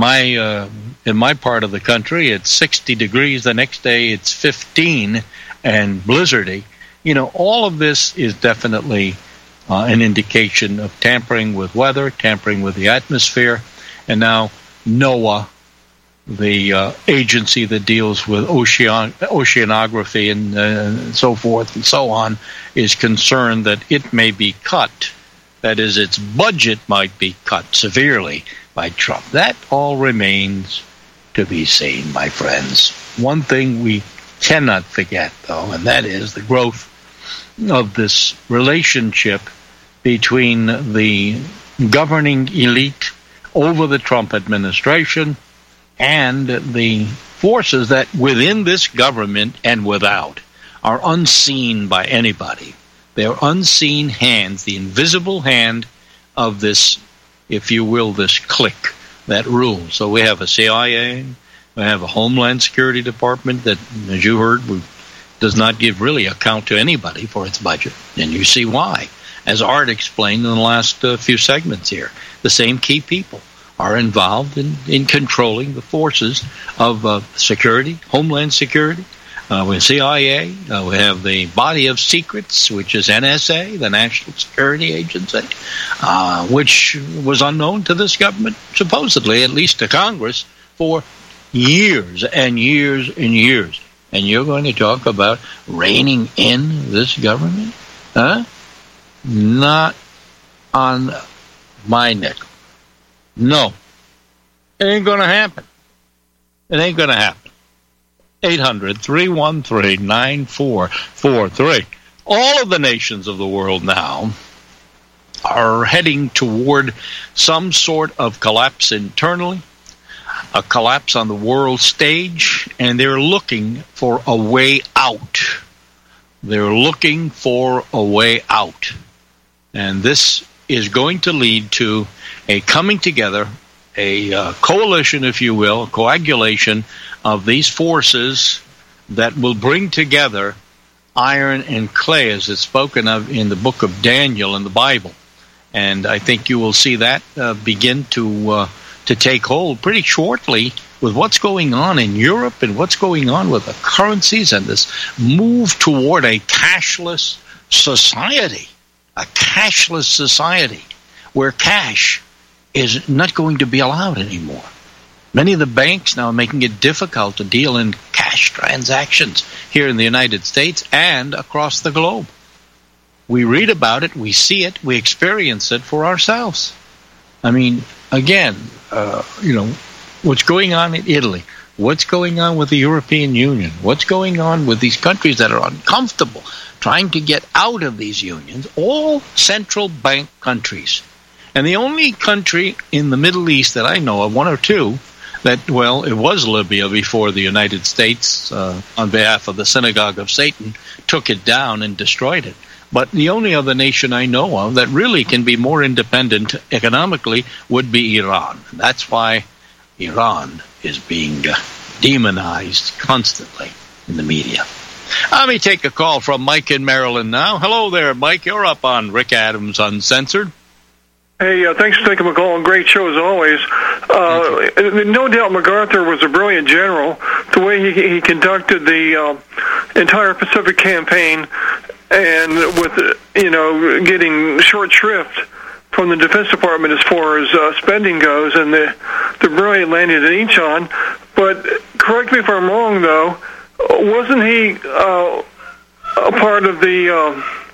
my part of the country it's 60 degrees, the next day it's 15 and blizzardy. You know, all of this is definitely an indication of tampering with weather, tampering with the atmosphere. And now NOAA, the agency that deals with oceanography and so forth and so on, is concerned that it may be cut. That is, its budget might be cut severely by Trump. That all remains to be seen, my friends. One thing we cannot forget, though, and that is the growth of this relationship between the governing elite over the Trump administration and the forces that within this government and without are unseen by anybody. They're unseen hands, the invisible hand of this, if you will, this clique that rules. So we have a CIA, we have a Homeland Security Department that, as you heard, does not give really account to anybody for its budget. And you see why. As Art explained in the last few segments here, the same key people are involved in controlling the forces of security, Homeland Security, We have CIA. We have the body of secrets, which is NSA, the National Security Agency, which was unknown to this government, supposedly, at least to Congress, for years and years and years. And you're going to talk about reining in this government? Huh? Not on my nickel. No. It ain't going to happen. It ain't going to happen. 800-313-9443. All of the nations of the world now are heading toward some sort of collapse internally, a collapse on the world stage, and they're looking for a way out. They're looking for a way out. And this is going to lead to a coming together, a coalition, if you will, a coagulation of these forces that will bring together iron and clay, as it's spoken of in the book of Daniel in the Bible. And I think you will see that begin to take hold pretty shortly with what's going on in Europe and what's going on with the currencies and this move toward a cashless society, where cash is not going to be allowed anymore. Many of the banks now are making it difficult to deal in cash transactions here in the United States and across the globe. We read about it, we see it, we experience it for ourselves. I mean, again, what's going on in Italy, what's going on with the European Union, what's going on with these countries that are uncomfortable trying to get out of these unions, all central bank countries. And the only country in the Middle East that I know of, one or two, that, well, it was Libya before the United States, on behalf of the Synagogue of Satan, took it down and destroyed it. But the only other nation I know of that really can be more independent economically would be Iran. That's why Iran is being demonized constantly in the media. Let me take a call from Mike in Maryland now. Hello there, Mike. You're up on Rick Adams Uncensored. Hey, thanks for taking my call. Great show as always. No doubt MacArthur was a brilliant general. The way he conducted the entire Pacific campaign, and with getting short shrift from the Defense Department as far as spending goes, and the brilliant landing at Incheon. But correct me if I'm wrong, though. Wasn't he a part of the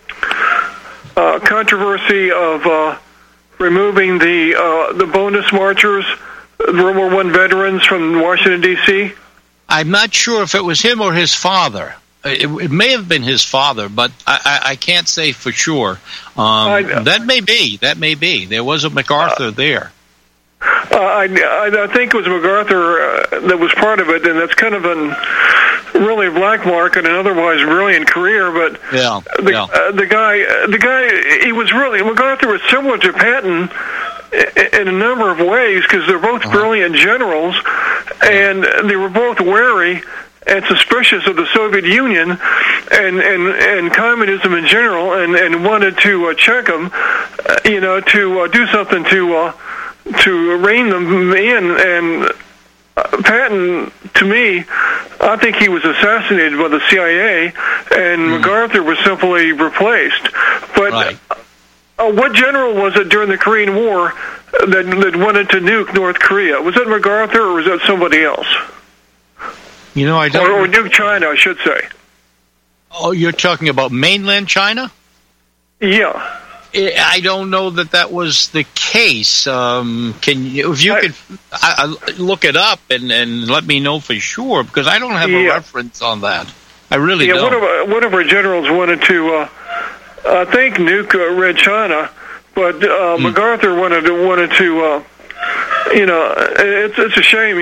controversy of removing the bonus marchers, World War I veterans from Washington, D.C.? I'm not sure if it was him or his father. It may have been his father, but I can't say for sure. That may be. There was a MacArthur there. I think it was MacArthur that was part of it, and that's kind of really black mark in an otherwise brilliant career. But the guy, he was really, MacArthur was similar to Patton in a number of ways, because they're both brilliant generals, and they were both wary and suspicious of the Soviet Union and communism in general, and wanted to check them, to do something to rein them in. And Patton, to me, I think he was assassinated by the CIA, and MacArthur was simply replaced. But what general was it during the Korean War that wanted to nuke North Korea? Was it MacArthur, or was that somebody else? I don't. Or nuke China, I should say. Oh, you're talking about mainland China? Yeah. I don't know that was the case. If you could look it up and let me know for sure, because I don't have a reference on that. I really don't. One of our generals wanted to, I think, nuke Red China, but MacArthur wanted to. It's a shame,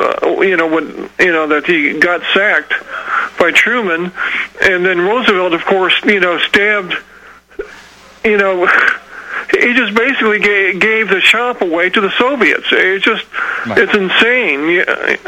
that he got sacked by Truman, and then Roosevelt, of course, stabbed. He just basically gave the shop away to the Soviets. It's just, it's insane.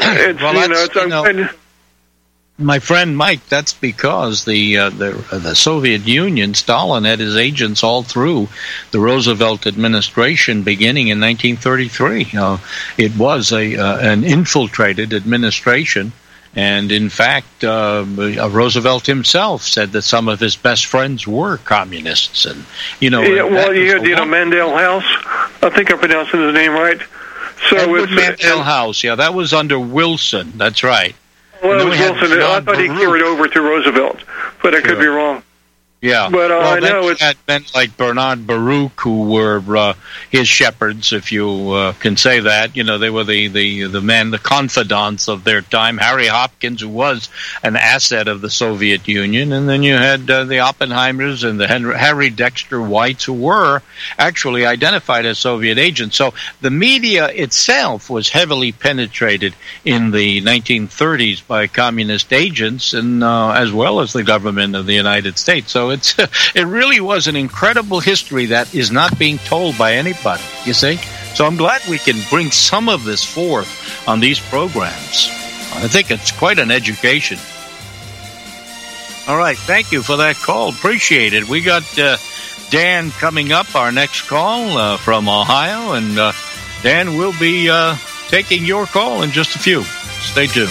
My friend Mike, that's because the Soviet Union, Stalin had his agents all through the Roosevelt administration beginning in 1933. It was an infiltrated administration, And in fact, Roosevelt himself said that some of his best friends were communists. And you had Mandel House. I think I'm pronouncing his name right. So Edward Mandel House. Yeah, that was under Wilson. That's right. Well, it was Wilson. I thought he carried over to Roosevelt, but I could be wrong. Yeah, but I know it's had men like Bernard Baruch who were his shepherds, if you can say that. They were the men, the confidants of their time. Harry Hopkins, who was an asset of the Soviet Union, and then you had the Oppenheimers and the Harry Dexter Whites, who were actually identified as Soviet agents. So the media itself was heavily penetrated in the 1930s by communist agents, and as well as the government of the United States. So it really was an incredible history that is not being told by anybody, you see? So I'm glad we can bring some of this forth on these programs. I think it's quite an education. All right, thank you for that call. Appreciate it. We got Dan coming up, our next call from Ohio, and Dan will be taking your call in just a few. Stay tuned.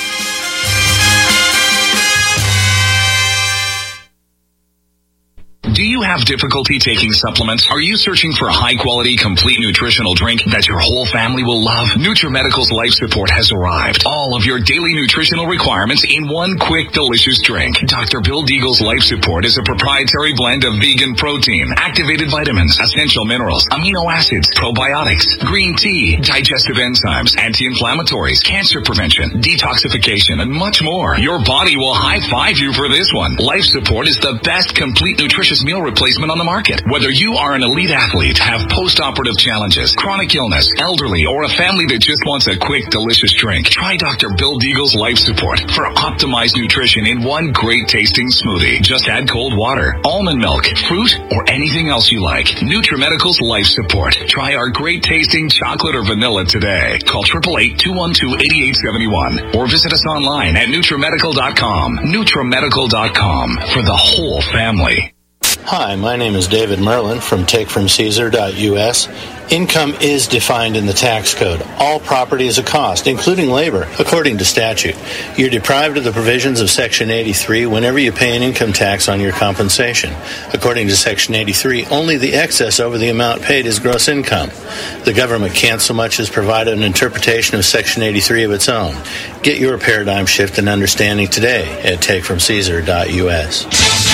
Do you have difficulty taking supplements? Are you searching for a high-quality, complete nutritional drink that your whole family will love? NutriMedical's Life Support has arrived. All of your daily nutritional requirements in one quick, delicious drink. Dr. Bill Deagle's Life Support is a proprietary blend of vegan protein, activated vitamins, essential minerals, amino acids, probiotics, green tea, digestive enzymes, anti-inflammatories, cancer prevention, detoxification, and much more. Your body will high-five you for this one. Life Support is the best complete nutritious meal replacement on the market. Whether you are an elite athlete, have post-operative challenges, chronic illness, elderly, or a family that just wants a quick, delicious drink, try Dr. Bill Deagle's Life Support for optimized nutrition in one great tasting smoothie. Just add cold water, almond milk, fruit, or anything else you like. NutriMedical's Life Support. Try our great tasting chocolate or vanilla today. Call 888-212-8871 or visit us online at NutriMedical.com. NutriMedical.com for the whole family. Hi, my name is David Merlin from TakeFromCaesar.us. Income is defined in the tax code. All property is a cost, including labor, according to statute. You're deprived of the provisions of Section 83 whenever you pay an income tax on your compensation. According to Section 83, only the excess over the amount paid is gross income. The government can't so much as provide an interpretation of Section 83 of its own. Get your paradigm shift and understanding today at TakeFromCaesar.us.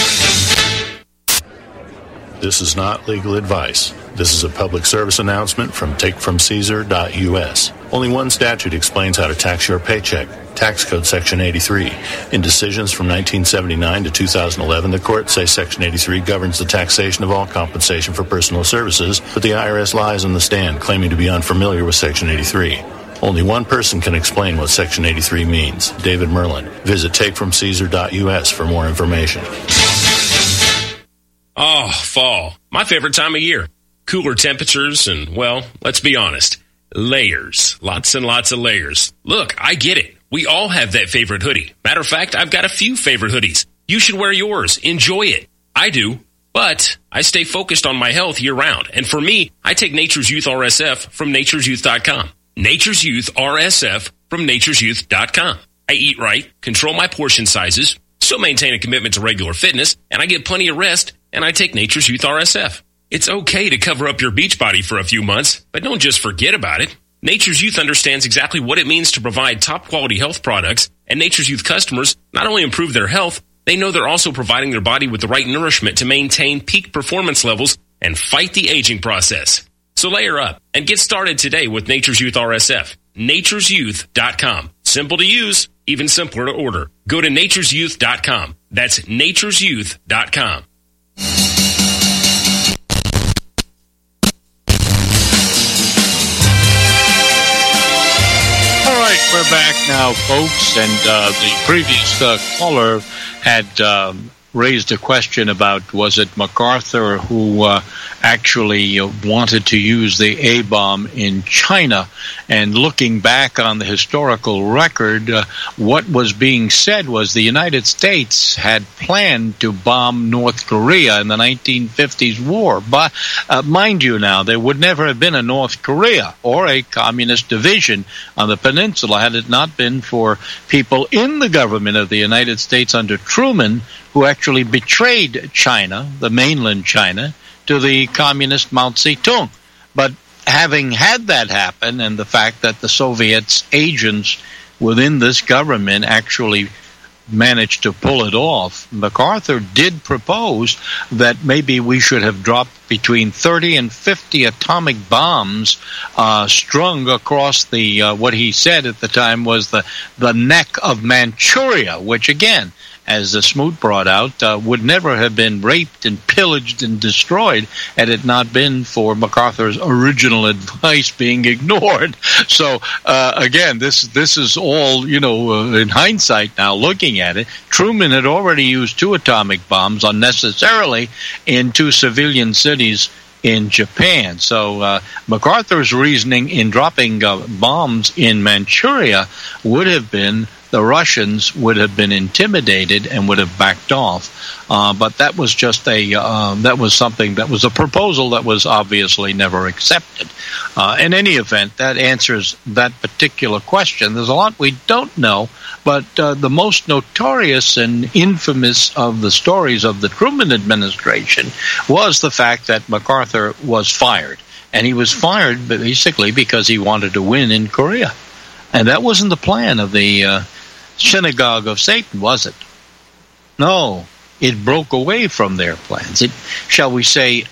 This is not legal advice. This is a public service announcement from TakeFromCaesar.us. Only one statute explains how to tax your paycheck. Tax Code Section 83. In decisions from 1979 to 2011, the courts say Section 83 governs the taxation of all compensation for personal services, but the IRS lies on the stand, claiming to be unfamiliar with Section 83. Only one person can explain what Section 83 means, David Merlin. Visit TakeFromCaesar.us for more information. Oh, fall. My favorite time of year. Cooler temperatures and, well, let's be honest, layers. Lots and lots of layers. Look, I get it. We all have that favorite hoodie. Matter of fact, I've got a few favorite hoodies. You should wear yours. Enjoy it. I do. But I stay focused on my health year-round. And for me, I take Nature's Youth RSF from Nature'sYouth.com. Nature's Youth RSF from Nature'sYouth.com. I eat right, control my portion sizes, still maintain a commitment to regular fitness, and I get plenty of rest, and I take Nature's Youth RSF. It's okay to cover up your beach body for a few months, but don't just forget about it. Nature's Youth understands exactly what it means to provide top-quality health products, and Nature's Youth customers not only improve their health, they know they're also providing their body with the right nourishment to maintain peak performance levels and fight the aging process. So layer up and get started today with Nature's Youth RSF. Nature'sYouth.com. Simple to use, even simpler to order. Go to Nature'sYouth.com. That's Nature'sYouth.com. All right, we're back now, folks, and the previous caller had raised a question about, was it MacArthur who actually wanted to use the A-bomb in China? And looking back on the historical record, what was being said was the United States had planned to bomb North Korea in the 1950s war. But mind you now, there would never have been a North Korea or a communist division on the peninsula had it not been for people in the government of the United States under Truman who actually betrayed China, the mainland China, to the communist Mao Zedong. But having had that happen, and the fact that the Soviets' agents within this government actually managed to pull it off, MacArthur did propose that maybe we should have dropped between 30 and 50 atomic bombs strung across the, what he said at the time was the neck of Manchuria, which again, as the Smoot brought out, would never have been raped and pillaged and destroyed had it not been for MacArthur's original advice being ignored. So, again, this is all, in hindsight now, looking at it. Truman had already used 2 atomic bombs unnecessarily in 2 civilian cities in Japan. So MacArthur's reasoning in dropping bombs in Manchuria would have been the Russians would have been intimidated and would have backed off. But that was just that was a proposal that was obviously never accepted. In any event, that answers that particular question. There's a lot we don't know, but the most notorious and infamous of the stories of the Truman administration was the fact that MacArthur was fired. And he was fired basically because he wanted to win in Korea. And that wasn't the plan of the Synagogue of Satan, was it? No, it broke away from their plans. It, shall we say,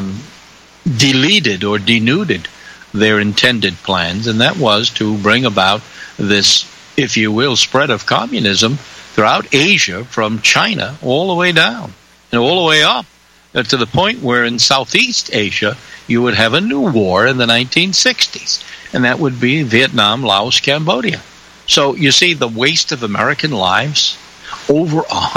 deleted or denuded their intended plans, and that was to bring about this, if you will, spread of communism throughout Asia from China all the way down and all the way up to the point where in Southeast Asia you would have a new war in the 1960s, and that would be Vietnam, Laos, Cambodia. So you see the waste of American lives. Over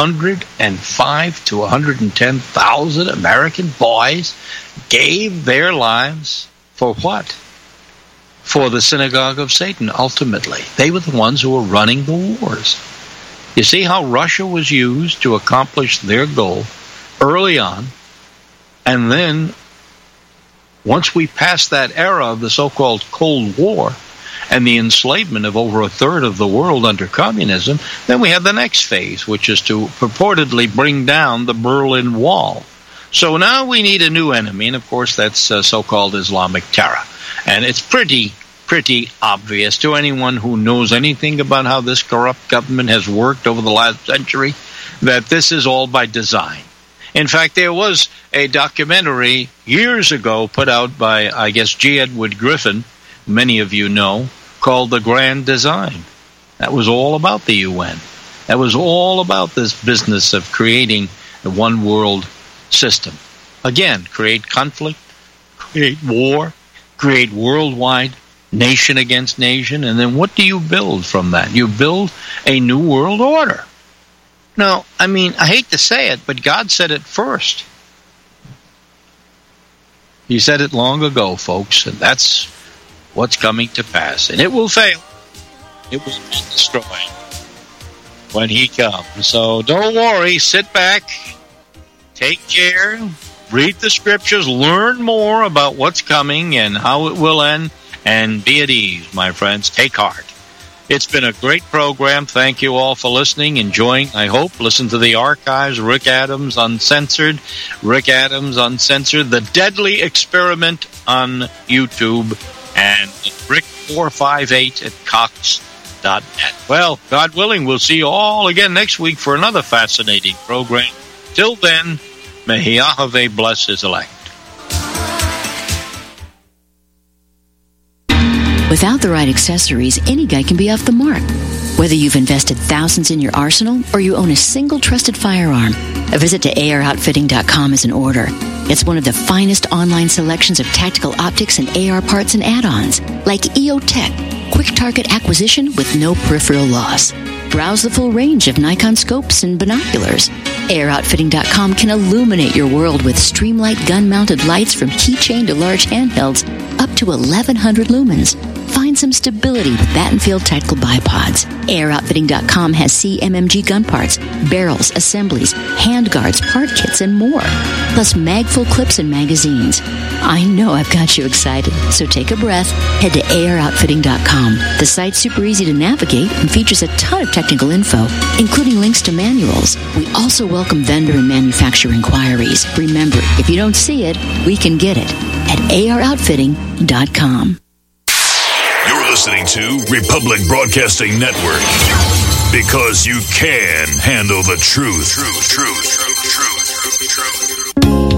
105 to 110,000 American boys gave their lives for what? For the Synagogue of Satan, ultimately. They were the ones who were running the wars. You see how Russia was used to accomplish their goal early on, and then once we passed that era of the so-called Cold War, and the enslavement of over a third of the world under communism, then we have the next phase, which is to purportedly bring down the Berlin Wall. So now we need a new enemy, and of course that's so-called Islamic terror. And it's pretty obvious to anyone who knows anything about how this corrupt government has worked over the last century that this is all by design. In fact, there was a documentary years ago put out by, I guess, G. Edward Griffin, many of you know, called The Grand Design. That was all about the UN. That was all about this business of creating a one-world system. Again, create conflict, create war, create worldwide, nation against nation, and then what do you build from that? You build a new world order. Now, I mean, I hate to say it, but God said it first. He said it long ago, folks, and that's what's coming to pass. And it will fail. It will be destroyed when he comes. So don't worry. Sit back. Take care. Read the scriptures. Learn more about what's coming and how it will end. And be at ease, my friends. Take heart. It's been a great program. Thank you all for listening, enjoying, I hope. Listen to the archives. Rick Adams Uncensored. Rick Adams Uncensored. The Deadly Experiment on YouTube. And Rick458 at Cox.net. Well, God willing, we'll see you all again next week for another fascinating program. Till then, may Yahweh bless his elect. Without the right accessories, any guy can be off the mark. Whether you've invested thousands in your arsenal or you own a single trusted firearm, a visit to AROutfitting.com is in order. It's one of the finest online selections of tactical optics and AR parts and add-ons, like EOTech, quick target acquisition with no peripheral loss. Browse the full range of Nikon scopes and binoculars. AiroOutfitting.com can illuminate your world with Streamlight gun-mounted lights from keychain to large handhelds up to 1,100 lumens. Find some stability with Battenfield Tactical Bipods. AiroOutfitting.com has CMMG gun parts, barrels, assemblies, handguards, part kits, and more. Plus magful clips and magazines. I know I've got you excited, so take a breath. Head to AiroOutfitting.com. The site's super easy to navigate and features a ton of technical info, including links to manuals. We also welcome vendor and manufacturer inquiries. Remember, if you don't see it, we can get it at AiroOutfitting.com. You're listening to Republic Broadcasting Network, because you can handle the truth.